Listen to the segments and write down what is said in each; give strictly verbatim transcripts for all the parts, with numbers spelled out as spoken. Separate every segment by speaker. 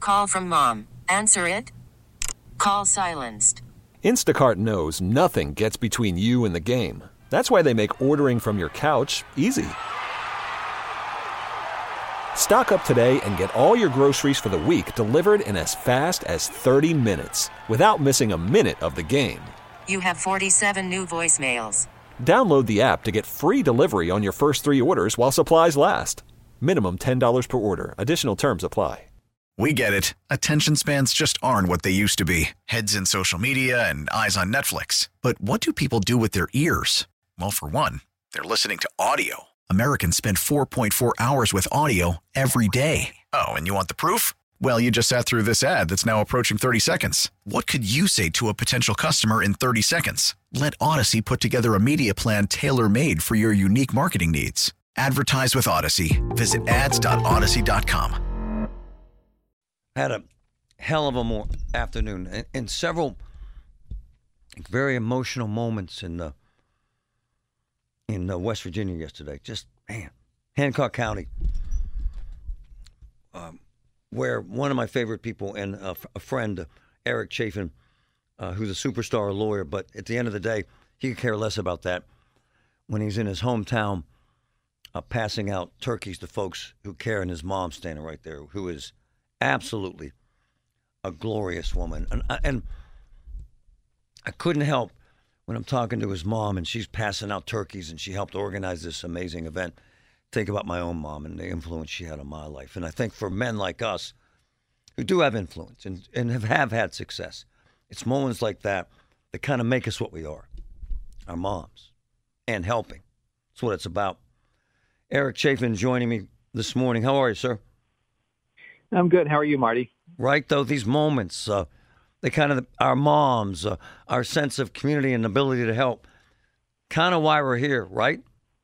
Speaker 1: Call from mom. Answer it. Call silenced.
Speaker 2: Instacart knows nothing gets between you and the game. That's why they make ordering from your couch easy. Stock up today and get all your groceries for the week delivered in as fast as thirty minutes without missing a minute of the game.
Speaker 1: You have forty-seven new voicemails.
Speaker 2: Download the app to get free delivery on your first three orders while supplies last. Minimum ten dollars per order. Additional terms apply.
Speaker 3: We get it. Attention spans just aren't what they used to be. Heads in social media and eyes on Netflix. But what do people do with their ears? Well, for one, they're listening to audio. Americans spend four point four hours with audio every day. Oh, and you want the proof? Well, you just sat through this ad that's now approaching thirty seconds. What could you say to a potential customer in thirty seconds? Let Odyssey put together a media plan tailor-made for your unique marketing needs. Advertise with Odyssey. Visit ads dot odyssey dot com.
Speaker 4: Had a hell of a more afternoon and, and several very emotional moments in the in uh, West Virginia yesterday. Just, man, Hancock County, um, where one of my favorite people and a, a friend, uh, Eric Chafin, uh, who's a superstar lawyer, but at the end of the day, he could care less about that when he's in his hometown uh, passing out turkeys to folks who care, and his mom standing right there, who is absolutely a glorious woman. And, and I couldn't help when I'm talking to his mom and she's passing out turkeys and she helped organize this amazing event, think about my own mom and the influence she had on my life. And I think for men like us who do have influence and, and have, have had success, it's moments like that that kind of make us what we are, our moms, and helping. That's what it's about. Eric Chafin joining me this morning. How are you, sir?
Speaker 5: I'm good. How are you, Marty?
Speaker 4: Right, though, these moments, uh, they kind of, our moms, uh, our sense of community and ability to help, kind of why we're here, right?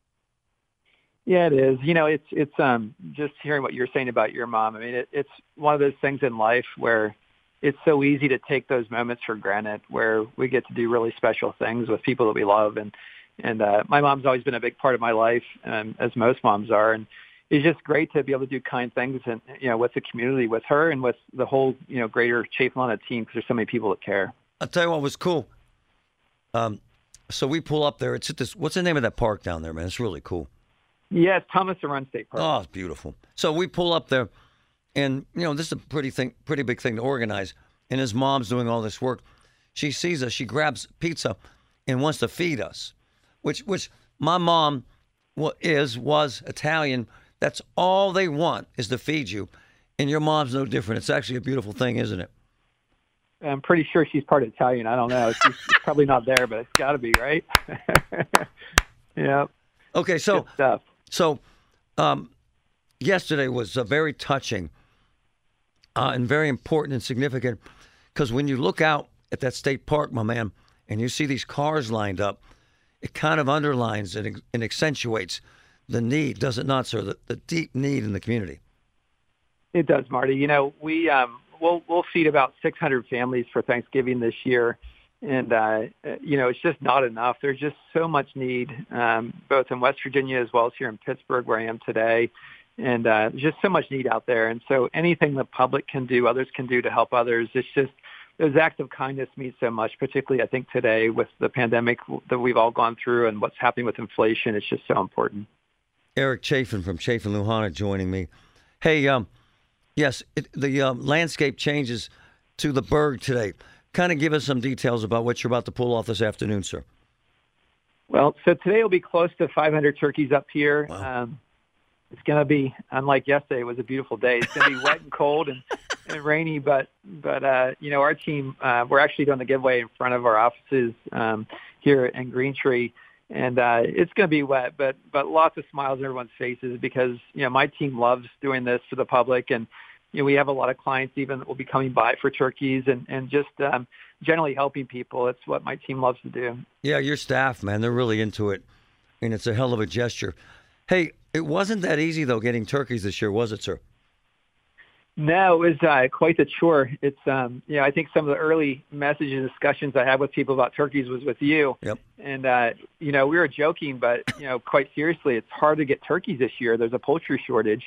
Speaker 5: Yeah, it is. You know, it's it's um just hearing what you're saying about your mom. I mean, it, it's one of those things in life where it's so easy to take those moments for granted, where we get to do really special things with people that we love. And and uh, my mom's always been a big part of my life, um, as most moms are. And it's just great to be able to do kind things and, you know, with the community, with her and with the whole, you know, greater Chafin team, because there's so many people that care.
Speaker 4: I'll tell you what was cool. Um, so we pull up there. It's at this, what's the name of that park down there, man? It's really cool.
Speaker 5: Yeah, it's Thomas and Run State Park.
Speaker 4: Oh, it's beautiful. So we pull up there, and, you know, this is a pretty thing, pretty big thing to organize. And his mom's doing all this work. She sees us. She grabs pizza and wants to feed us, which, which my mom is, was Italian. That's all they want is to feed you. And your mom's no different. It's actually a beautiful thing, isn't it?
Speaker 5: I'm pretty sure she's part Italian. I don't know. She's, she's probably not there, but it's got to be, right? Yeah.
Speaker 4: Okay, so
Speaker 5: Good stuff.
Speaker 4: so um, yesterday was uh, very touching uh, and very important and significant, because when you look out at that state park, my man, and you see these cars lined up, it kind of underlines and, and accentuates the need, does it not, sir? The, the deep need in the community.
Speaker 5: It does, Marty. You know, we um, we'll we'll feed about six hundred families for Thanksgiving this year, and uh, you know, it's just not enough. There's just so much need, um, both in West Virginia as well as here in Pittsburgh, where I am today, and uh, there's just so much need out there. And so, anything the public can do, others can do to help others. It's just those acts of kindness mean so much, particularly I think today with the pandemic that we've all gone through and what's happening with inflation. It's just so important.
Speaker 4: Eric Chafin from Chafin Luhana joining me. Hey, um, yes, it, the uh, landscape changes to the Berg today. Kind of give us some details about what you're about to pull off this afternoon, sir.
Speaker 5: Well, so today will be close to five hundred turkeys up here.
Speaker 4: Wow.
Speaker 5: Um, it's going to be, unlike yesterday, it was a beautiful day. It's going to be wet and cold and, and rainy, but, but uh, you know, our team, uh, we're actually doing the giveaway in front of our offices um, here in Green Tree. And uh, it's going to be wet, but but lots of smiles on everyone's faces, because, you know, my team loves doing this for the public. And, you know, we have a lot of clients even that will be coming by for turkeys and, and just um, generally helping people. It's what my team loves to do.
Speaker 4: Yeah, your staff, man, they're really into it. And it's a hell of a gesture. Hey, it wasn't that easy, though, getting turkeys this year, was it, sir?
Speaker 5: No, it was uh, quite the chore. It's, um, you know, I think some of the early messages and discussions I had with people about turkeys was with you.
Speaker 4: Yep.
Speaker 5: And, uh, you know, we were joking, but, you know, quite seriously, it's hard to get turkeys this year. There's a poultry shortage.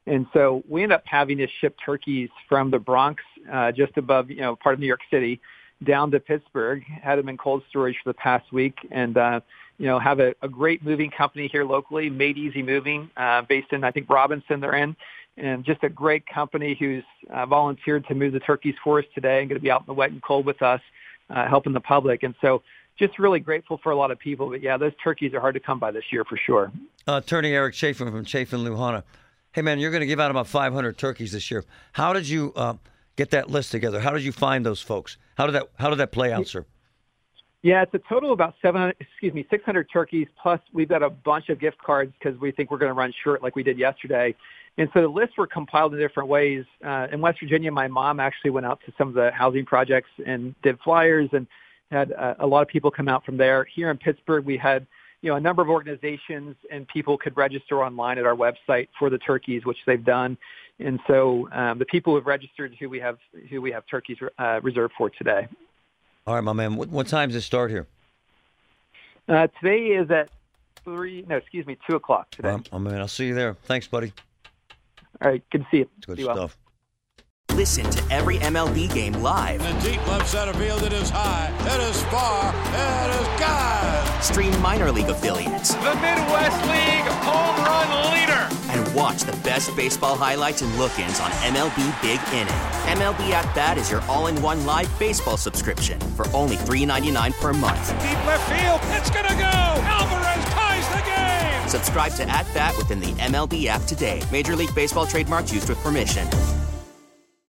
Speaker 5: And so we ended up having to ship turkeys from the Bronx, uh, just above, you know, part of New York City, down to Pittsburgh, had them in cold storage for the past week, and, uh, you know, have a, a great moving company here locally, Made Easy Moving, uh, based in, I think, Robinson they're in, and just a great company who's uh, volunteered to move the turkeys for us today and going to be out in the wet and cold with us, uh, helping the public. And so just really grateful for a lot of people. But, yeah, those turkeys are hard to come by this year for sure.
Speaker 4: Uh, Attorney Eric Chafin from Chafin Luhana. Hey, man, you're going to give out about five hundred turkeys this year. How did you uh, get that list together? How did you find those folks? How did that How did that play out, sir?
Speaker 5: Yeah, it's a total of about seven hundred, excuse me, six hundred turkeys. Plus, we've got a bunch of gift cards because we think we're going to run short like we did yesterday. And so the lists were compiled in different ways. Uh, in West Virginia, my mom actually went out to some of the housing projects and did flyers and had uh, a lot of people come out from there. Here in Pittsburgh, we had you know, a number of organizations, and people could register online at our website for the turkeys, which they've done. And so um, the people who have registered, who we have, who we have turkeys uh, reserved for today.
Speaker 4: All right, my man. What, what time does it start here?
Speaker 5: Uh, today is at three. No, excuse me, two o'clock today.
Speaker 4: All right, my man. I'll see you there. Thanks, buddy.
Speaker 5: All right, good to see you.
Speaker 4: It's good
Speaker 5: see you
Speaker 4: stuff.
Speaker 6: Well. Listen to every M L B game live.
Speaker 7: In the deep left center field, it is high, it is far, it is gone.
Speaker 6: Stream minor league affiliates.
Speaker 8: The Midwest League home run leader.
Speaker 6: And watch the best baseball highlights and look-ins on M L B Big Inning. M L B At Bat is your all-in-one live baseball subscription for only three dollars and ninety-nine cents per month.
Speaker 8: Deep left field, it's gonna go. Alvarez ties the game.
Speaker 6: Subscribe to At Bat within the M L B app today. Major League Baseball trademarks used with permission.